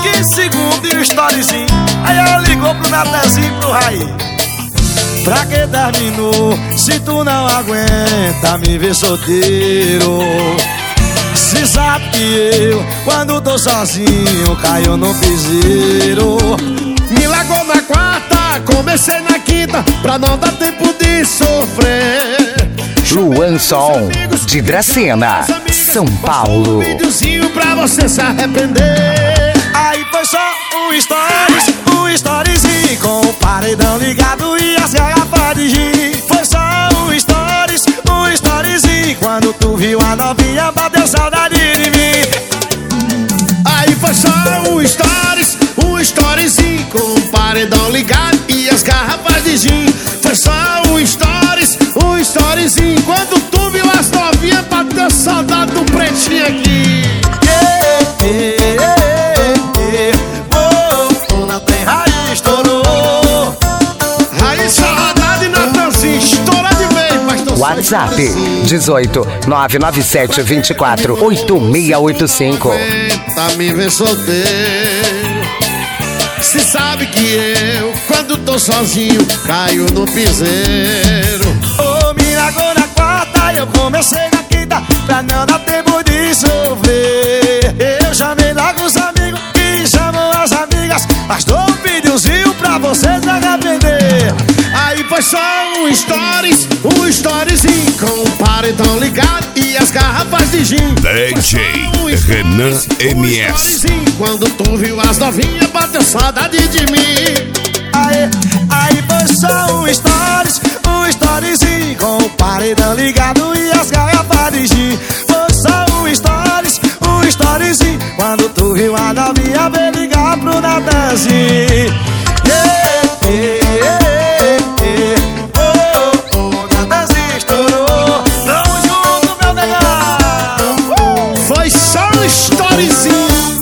15 segundos e o storyzinho. Aí ela ligou pro Natanzinho e pro Raí. Pra que terminou, se tu não aguenta me ver solteiro? Se sabe que eu, quando tô sozinho, caio no piseiro. Me largou na quarta, comecei na quinta, pra não dar tempo de sofrer. Luan Som, de Dracena, São Paulo. Um videozinho pra você se arrepender. Aí foi só um storyzinho com o paredão ligado e as garrafas de gin. Foi só um storyzinho, quando tu viu a novinha bateu saudade de mim. Aí foi só um storyzinho com o paredão ligado e as garrafas de gin. Foi só um storyzinho, quando tu viu as novinhas bateu saudade do pretinho aqui. Não tem Raí, estourou. Raí, saudade, Natanzinho, estoura de vez, pastor. WhatsApp 18 997 24 8685. Tá me ver solteiro. Se sabe que eu, quando tô sozinho, caio no piseiro. Ô, me largou na quarta, eu comecei na quinta, pra não dar tempo de sofrer. Eu chamei logo os amigos e chamam as amigas, mas dou um videozinho pra vocês se arrepender. Aí foi só um storyzinho com o paredão ligado e as garrafas de gin. DJ Renan MS. Quando tu viu as novinhas, bateu saudade de mim. Aí foi só um storyzinho com o paredão ligado e as garrafas de gin. Foi só um storyzinho, quando tu viu a novinha, veio ligar pro Natanzinho. Natanzinho estourou. Tamo junto, meu negão. Foi só um storyzinho.